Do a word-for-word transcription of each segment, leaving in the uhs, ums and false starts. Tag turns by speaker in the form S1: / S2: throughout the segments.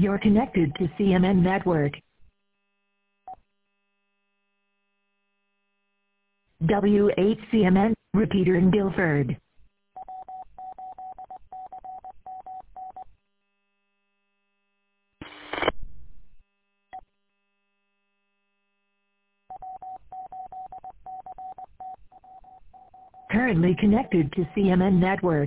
S1: You're connected to C M N Network. W eight C M N, repeater in Guilford. Currently connected to C M N Network.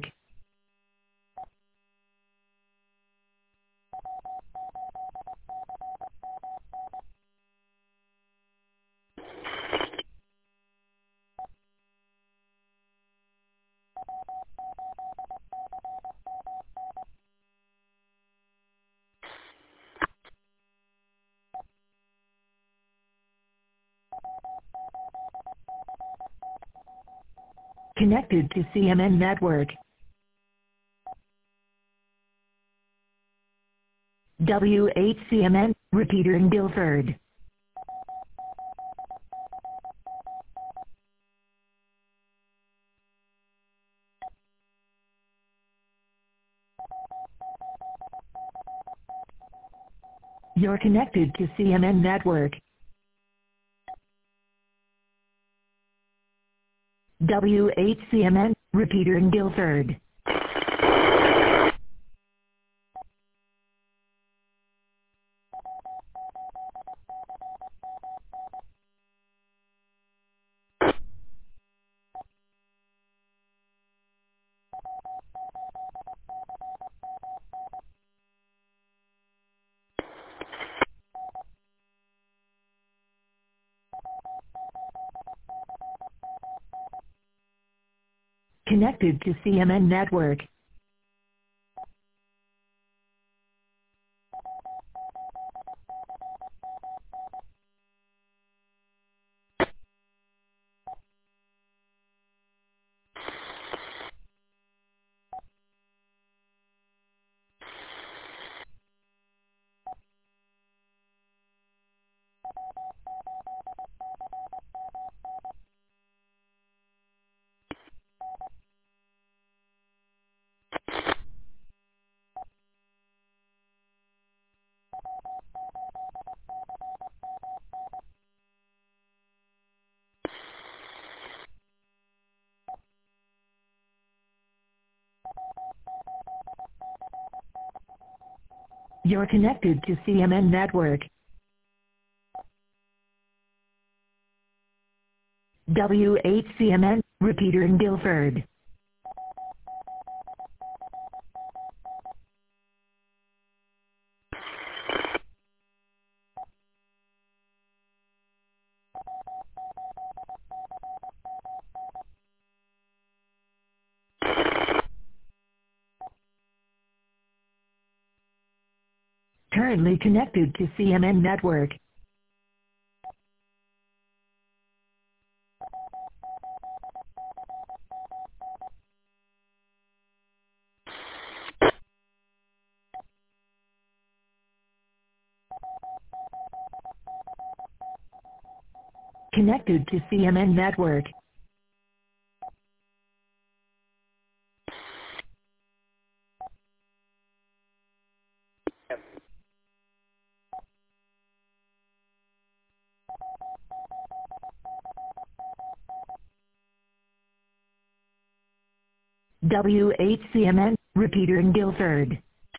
S1: Connected to C M N Network. W eight C M N, repeater in Guilford. You're connected to C M N Network. W eight C M N, repeater in Guilford. Connected to C M N Network. You're connected to C M N Network. W eight C M N, repeater in Guilford. Currently connected to C M N Network. Connected to C M N Network. W eight C M N, repeater in Guilford.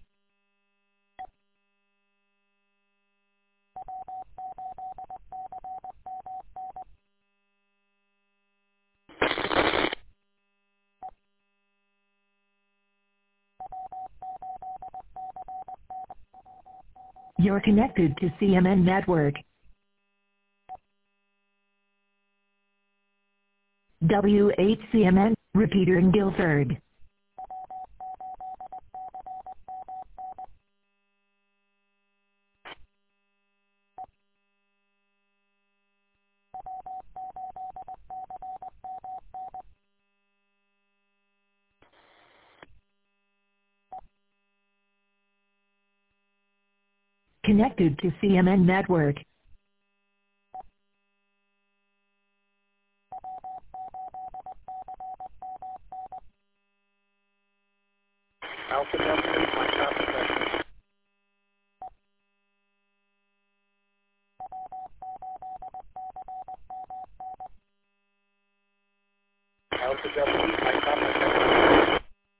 S1: You're connected to C M N Network. W eight C M N, repeater in Guilford. Connected to C M N Network.
S2: Alpha Delta, my top Alpha Delta, Mike Papa.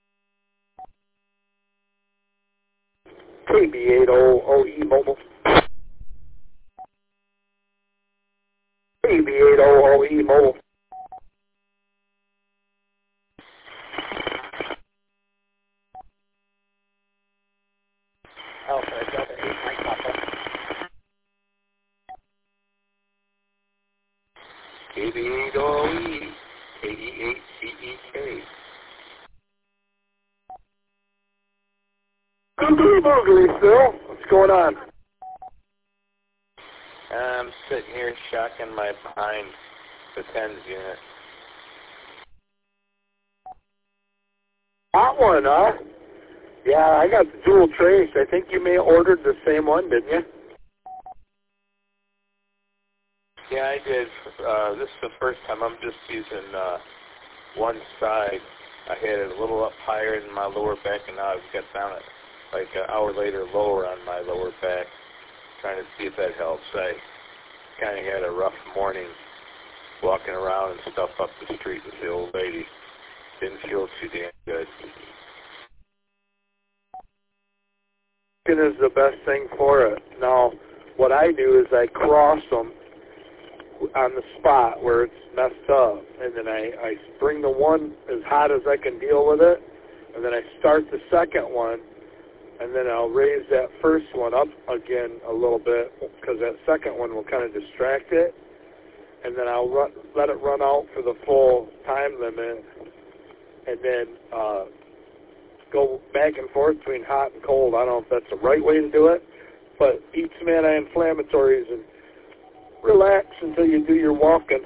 S2: K B eight zero O E Mobile. K B eight zero O E Mobile. Alpha Delta eight, Mike Papa. K B eight zero O E, eighty-eight C E K. Googly boogly, Phil. What's going on?
S3: I'm sitting here shocking my behind the tens unit.
S2: Hot one, huh? Yeah, I got the dual trace. I think you may have ordered the same one, didn't you?
S3: Yeah, I did. Uh, this is the first time I'm just using uh, one side. I had it a little up higher in my lower back, and now I've got down it like an hour later lower on my lower back, trying to see if that helps. I kind of had a rough morning walking around and stuff up the street with the old lady. Didn't feel too damn good.
S2: Is the best thing for it. Now, what I do is I cross them on the spot where it's messed up, and then I, I bring the one as hot as I can deal with it, and then I start the second one, and then I'll raise that first one up again a little bit because that second one will kind of distract it, and then I'll run, let it run out for the full time limit, and then uh, go back and forth between hot and cold. I don't know if that's the right way to do it, but eat some anti-inflammatories and relax until you do your walking.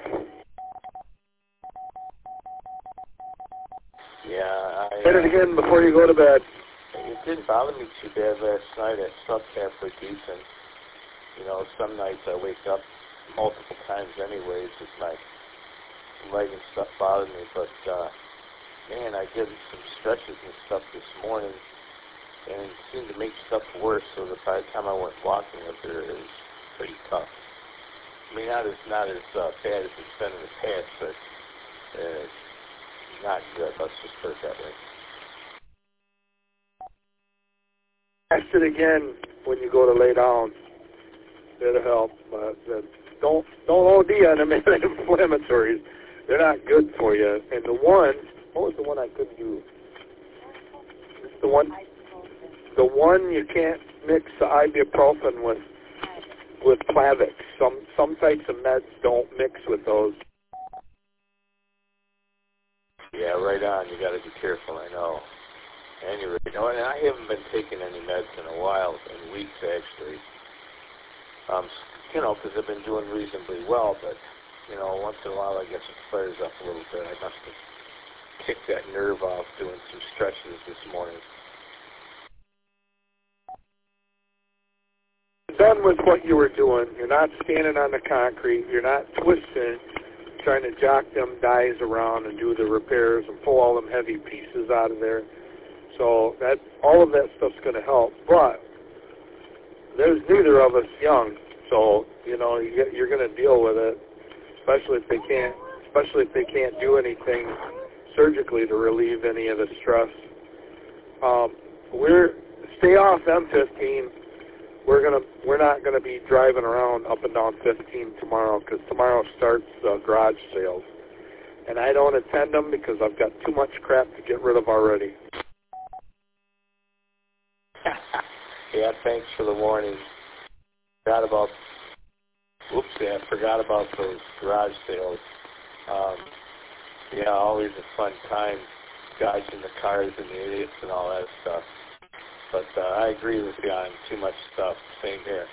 S3: Yeah, I...
S2: Hit it again before you go to bed.
S3: It didn't bother me too bad last night. I slept halfway decent. You know, some nights I wake up multiple times anyways with my leg and stuff bothering me. But, uh, man, I did some stretches and stuff this morning, and it seemed to make stuff worse, so that by the time I went walking up there, it was pretty tough. I mean, not as, not as uh, bad as it's been in the past, but uh, not good. Let's just put it that way.
S2: Test it again when you go to lay down. It'll help. But uh, don't don't O D on them anti-inflammatories. They're not good for you. And the one, what was the one I couldn't do? The one, the one you can't mix the ibuprofen with with Plavix. Some some types of meds don't mix with those.
S3: Yeah, right on. You got to be careful. I know. Anyway, you know, and I haven't been taking any meds in a while, in weeks actually. Um, you know, because I've been doing reasonably well, but you know, once in a while I guess it flares up a little bit. I must have kicked that nerve off doing some stretches this morning.
S2: Done with what you were doing. You're not standing on the concrete. You're not twisting, trying to jock them dies around and do the repairs and pull all them heavy pieces out of there. So that all of that stuff's going to help. But there's neither of us young, so you know you get, you're going to deal with it, especially if they can't, especially if they can't do anything surgically to relieve any of the stress. Um, we're stay off M fifteen. We're gonna we're not gonna be driving around up and down fifteen tomorrow because tomorrow starts uh, garage sales, and I don't attend them because I've got too much crap to get rid of already.
S3: Yeah, thanks for the warning. Forgot about. Whoops, yeah, I forgot about those garage sales. Um, yeah, always a fun time, dodging the cars and the idiots and all that stuff. But uh, I agree with you on too much stuff. Same here.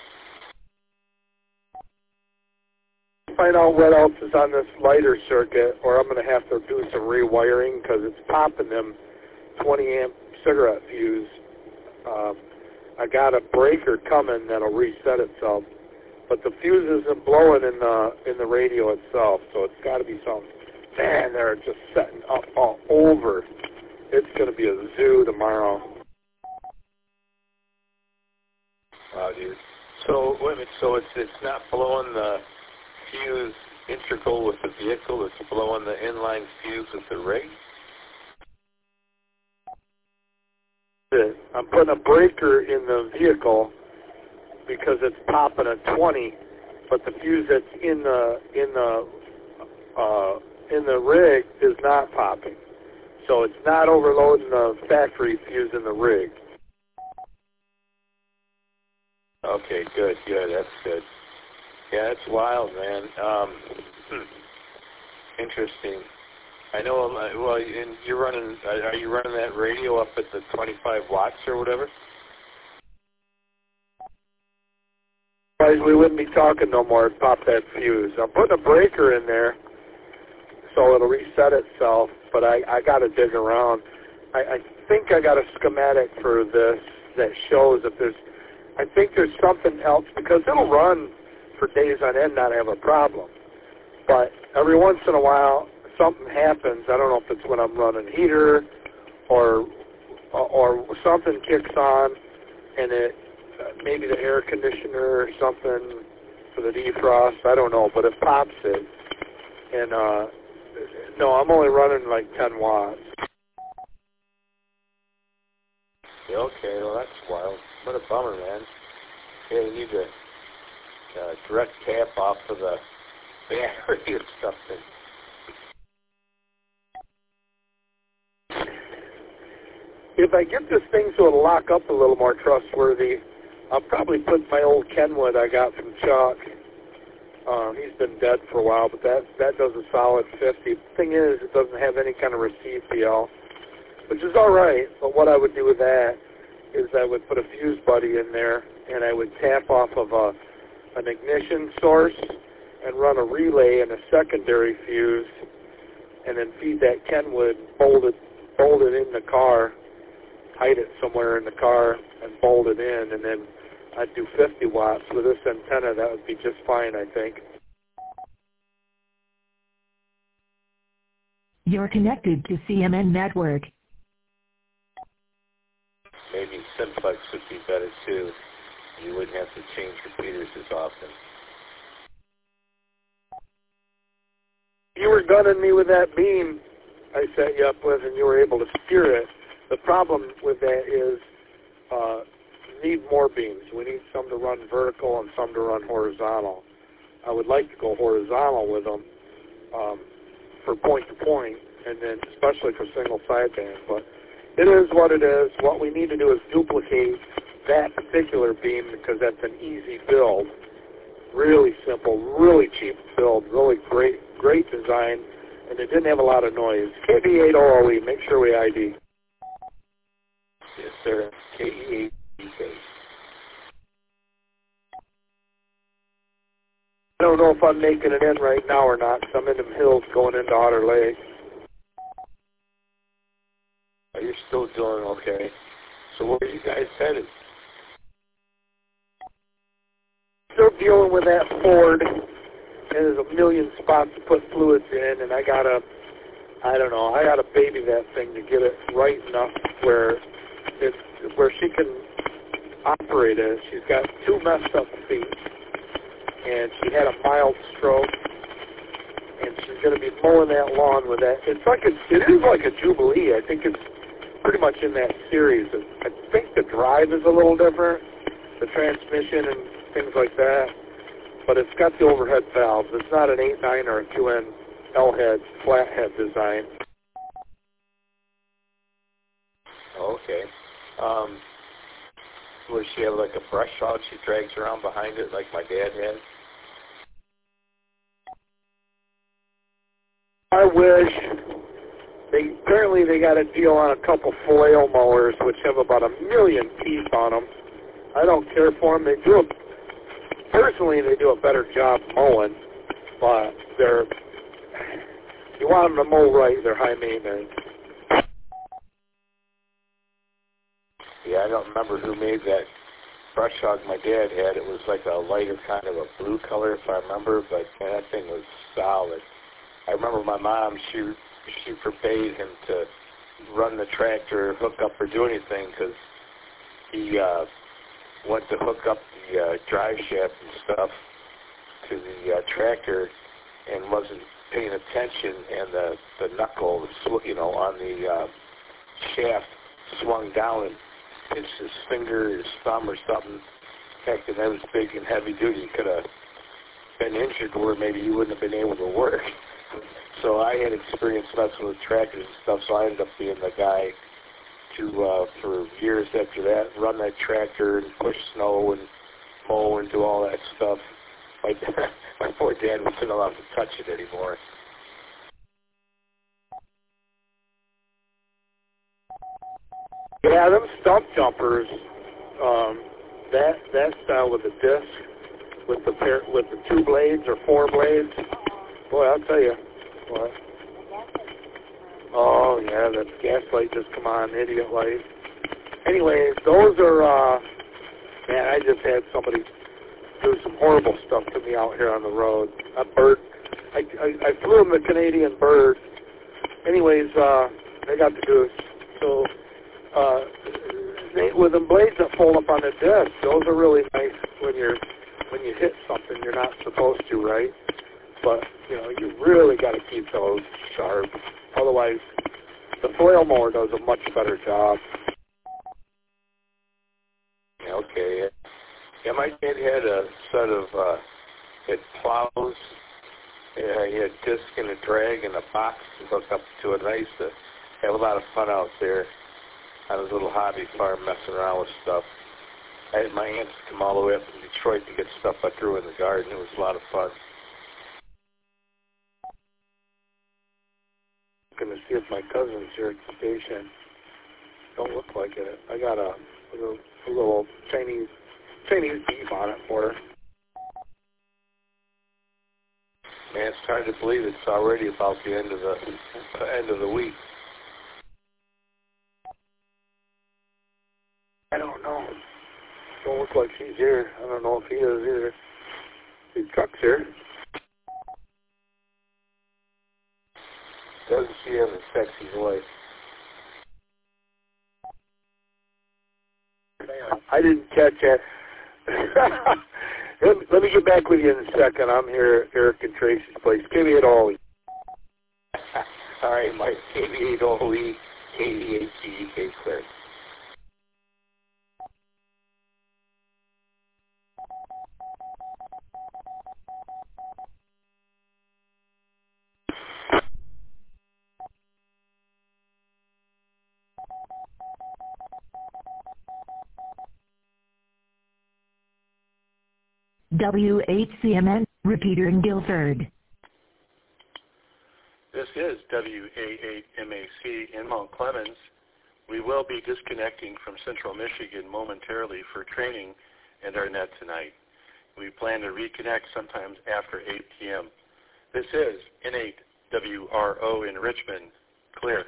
S2: Find out what else is on this lighter circuit, or I'm going to have to do some rewiring because it's popping them twenty amp cigarette fuse. Um, I got a breaker coming that'll reset itself, but the fuse isn't blowing in the in the radio itself, so it's got to be something. Man, they're just setting up all over. It's going to be a zoo tomorrow.
S3: Wow, dude. So wait a minute. So it's it's not blowing the fuse integral with the vehicle that's blowing the inline fuse with the rig?
S2: I'm putting a breaker in the vehicle because it's popping at twenty, but the fuse that's in the in the uh, in the rig is not popping, so it's not overloading the factory fuse in the rig.
S3: Okay, good, good. That's good. Yeah, it's wild, man. Um, interesting. I know. Well, and you're running. Are you running that radio up at the twenty-five watts or whatever?
S2: Otherwise, we wouldn't be talking no more. It'd pop that fuse. I'm putting a breaker in there, so it'll reset itself. But I, I got to dig around. I, I think I got a schematic for this that shows if there's. I think there's something else because it'll run for days on end, not have a problem. But every once in a while, something happens. I don't know if it's when I'm running heater or or something kicks on, and it uh, maybe the air conditioner or something for the defrost. I don't know, but it pops it. And uh, no, I'm only running like ten watts.
S3: Yeah, okay, well that's wild. What a bummer, man. Yeah, you need to uh, direct tap off of the battery or something.
S2: If I get this thing so it'll lock up a little more trustworthy, I'll probably put my old Kenwood I got from Chuck. Um, he's been dead for a while, but that that does a solid fifty. The thing is, it doesn't have any kind of receive P L, which is all right. But what I would do with that is I would put a fuse buddy in there, and I would tap off of a an ignition source and run a relay and a secondary fuse, and then feed that Kenwood, bolt it, bolt it in the car, hide it somewhere in the car, and bolt it in, and then I'd do fifty watts. With this antenna, that would be just fine, I think.
S1: You're connected to C M N Network.
S3: Maybe simplex would be better too. You wouldn't have to change repeaters as often.
S2: You were gunning me with that beam I set you up with, and you were able to steer it. The problem with that is uh, we need more beams. We need some to run vertical and some to run horizontal. I would like to go horizontal with them um, for point to point, and then especially for single sideband. But it is what it is. What we need to do is duplicate that particular beam because that's an easy build. Really simple, really cheap build, really great, great design, and it didn't have a lot of noise. K B eight O O E, make sure we I D.
S3: Yes, sir. K E eight K.
S2: I don't know if I'm making it in right now or not, because I'm in the hills going into Otter Lake.
S3: Oh, you're still doing okay. So where are you guys headed?
S2: Still dealing with that Ford, and there's a million spots to put fluids in, and I gotta, I don't know, I gotta baby that thing to get it right enough where it's where she can operate it. She's got two messed up feet, and she had a mild stroke, and she's gonna be mowing that lawn with that. It's like a, it is like a Jubilee. I think it's pretty much in that series. I think the drive is a little different, the transmission and things like that, but it's got the overhead valves. It's not an eight nine or a two N L-head, flathead design.
S3: Okay. Um, does she have like a brush hog she drags around behind it like my dad had?
S2: I wish. They apparently they got a deal on a couple flail mowers, which have about a million teeth on them. I don't care for them. They do a Personally, they do a better job mowing, but they're, you want them to mow right, they're high maintenance.
S3: Yeah, I don't remember who made that brush hog my dad had. It was like a lighter kind of a blue color, if I remember, but man, that thing was solid. I remember my mom, she she forbade him to run the tractor, hook up, or do anything, because he uh, went to hook up the uh, drive shaft and stuff to the uh, tractor, and wasn't paying attention, and the, the knuckle, you know, on the uh, shaft swung down and pinched his finger, his thumb or something. Heck, and that was big and heavy duty. He could have been injured where maybe he wouldn't have been able to work. So I had experience messing with tractors and stuff, so I ended up being the guy to, uh, for years after that, run that tractor and push snow and mow and do all that stuff. My, my poor dad wasn't allowed to touch it anymore.
S2: Yeah, them stump jumpers, um, that that style with the disc, with the pair, with the two blades or four blades, boy, I'll tell you, what? Oh yeah, that gas light just come on, idiot light. Anyways, those are, uh, man, I just had somebody do some horrible stuff to me out here on the road. A bird, I, I, I flew him the Canadian bird. Anyways, uh, I got the goose. So, uh, they, with the blades that fold up on the disc, those are really nice when you're, when you hit something you're not supposed to, right? But, you know, you really got to keep those sharp. Otherwise, the flail mower does a much better job.
S3: Okay. Yeah, my dad had a set of, uh, had plows. Yeah, he had disc and a drag and a box to hook up to it. And I used to have a lot of fun out there on his little hobby farm messing around with stuff. I had my aunts come all the way up from Detroit to get stuff I grew in the garden. It was a lot of fun.
S2: I'm going to see if my cousin's here at the station. Don't look like it. I got a, a, little, a little Chinese Chinese beef on it for her.
S3: Man, it's hard to believe it's already about the end of the uh, end of the week.
S2: I don't know. Don't look like she's here. I don't know if he is either. His truck's here.
S3: Doesn't she have a sexy voice?
S2: I didn't catch it. let, me, let me get back with you in a second. I'm here at Eric and Tracy's place. K V eight Ole.
S3: All right, Mike. K V eight Ole, K V eight G E K Clear.
S1: W eight C M N, repeater in Guilford.
S4: This is W A eight M A C in Mount Clemens. We will be disconnecting from Central Michigan momentarily for training and our net tonight. We plan to reconnect sometimes after eight p m This is N eight W R O in Richmond. Clear.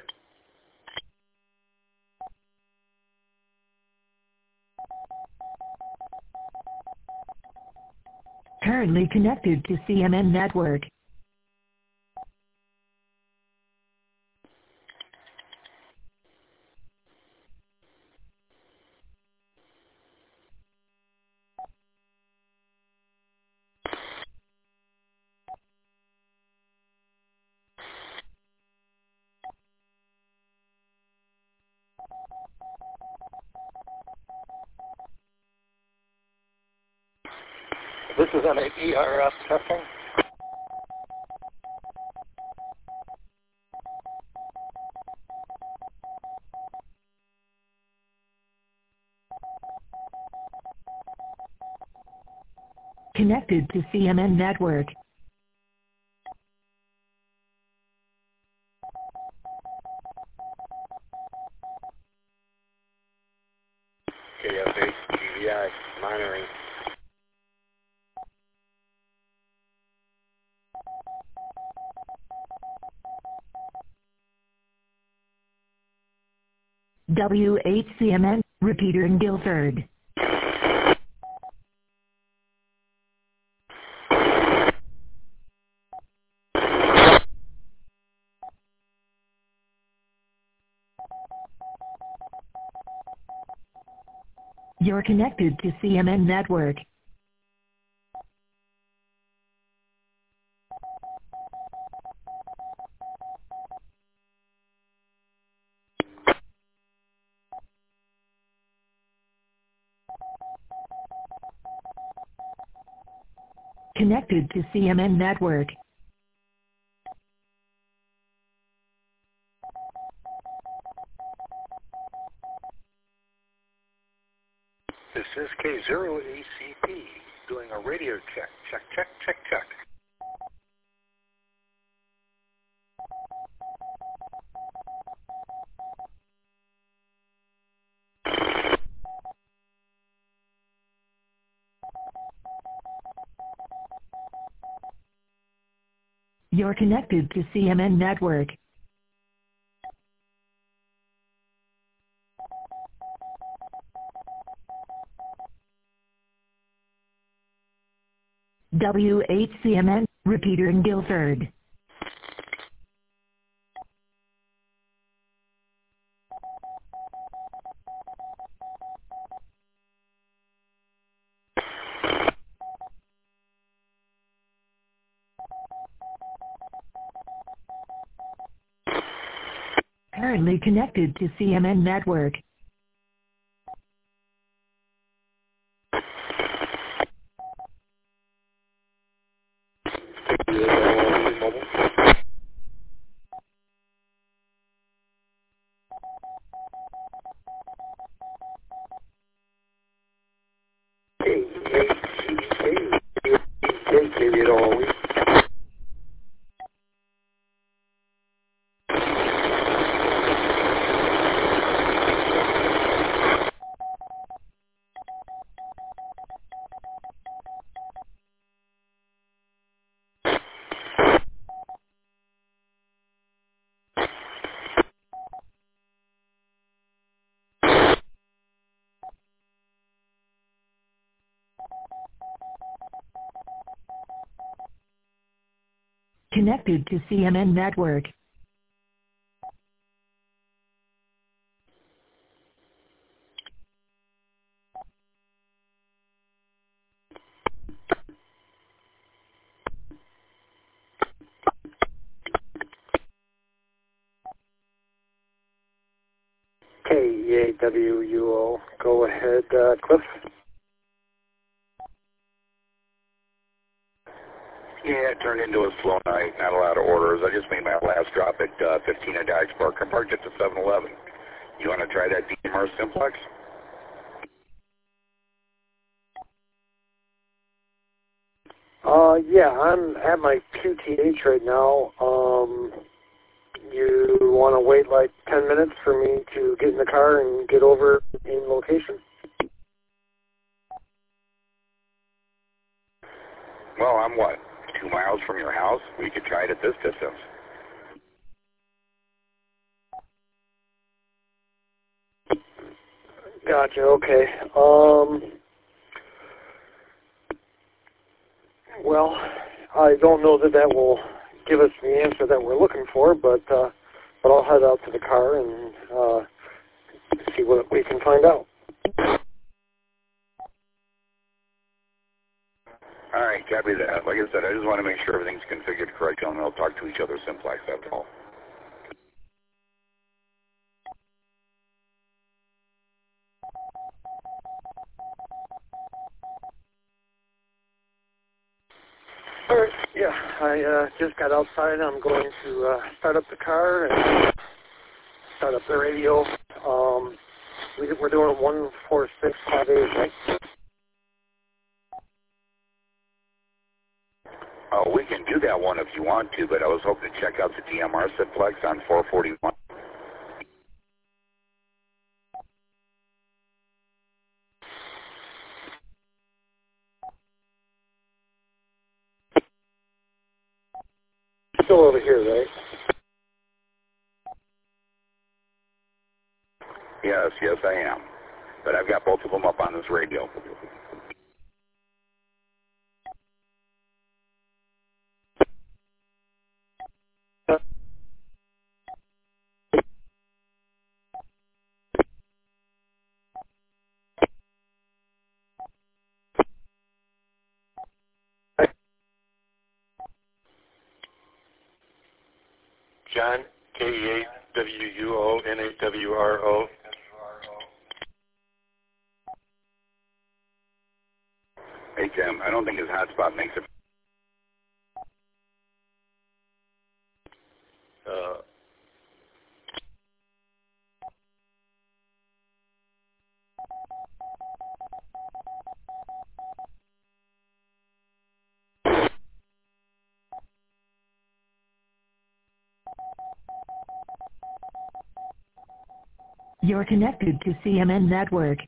S1: Currently connected to C M N network.
S3: This is N eight E R F testing.
S1: Connected to C M N network.
S3: K F eight G V I monitoring.
S1: W eight C M N, repeater in Guilford. You're connected to C M N network. Connected to C M N network.
S4: This is K zero A C P doing a radio check. Check, check, check, check.
S1: You're connected to C M N network. W H C M N, repeater in Guilford. Currently connected to C M N network. Connected to C M N network.
S2: K E A W U O. Go ahead, uh, Cliff.
S5: Yeah, it turned into a slow night. Not a lot of orders. I just made my last drop at uh, fifteen at Dodge Park. I parked at the seven eleven. You want to try that D M R Simplex?
S2: Uh, yeah, I'm at my Q T H right now. Um, you want to wait like ten minutes for me to get in the car and get over in location?
S5: Well, I'm what? Two miles from your house? We could try it at this distance.
S2: Gotcha, okay. Um, well, I don't know that that will give us the answer that we're looking for, but, uh, but I'll head out to the car and uh, see what we can find out.
S5: All right, copy that. Like I said, I just want to make sure everything's configured correctly and they'll talk to each other simplex, that's all.
S2: All right, yeah, I uh, just got outside. I'm going to uh, start up the car and start up the radio. Um, we, we're doing one four six five eight, right?
S5: Oh, we can do that one if you want to, but I was hoping to check out the D M R Simplex on four forty-one.
S2: Still over here, right?
S5: Yes, yes, I am. But I've got both of them up on this radio.
S4: John, K E A W U O N A W R O.
S5: Hey, Tim, I don't think his hotspot makes it
S1: You're connected to C M N Network.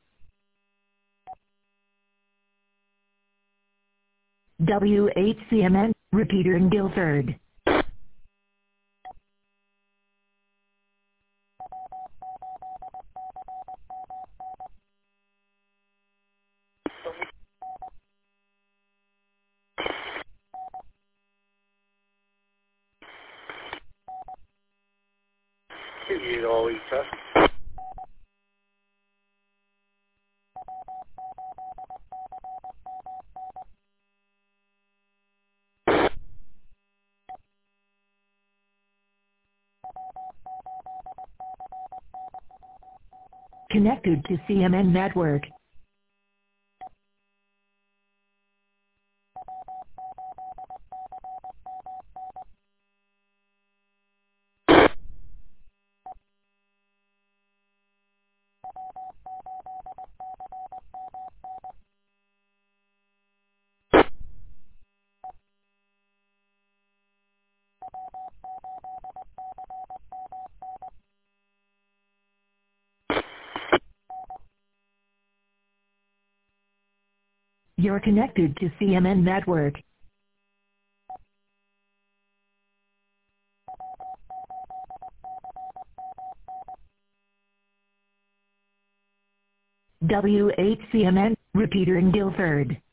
S1: W eight C M N, repeater in Guilford.
S2: You always test.
S1: Connected to C M N Network. You're connected to C M N Network. W eight C M N, repeater in Guilford.